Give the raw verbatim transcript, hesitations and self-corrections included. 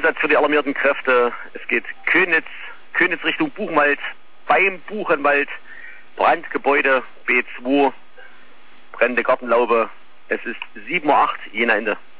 Einsatz für die alarmierten Kräfte. Es geht Köniz, Köniz Richtung Buchenwald, beim Buchenwald, Brandgebäude B zwei, brennende Gartenlaube. Es ist sieben Uhr acht, Jena Ende.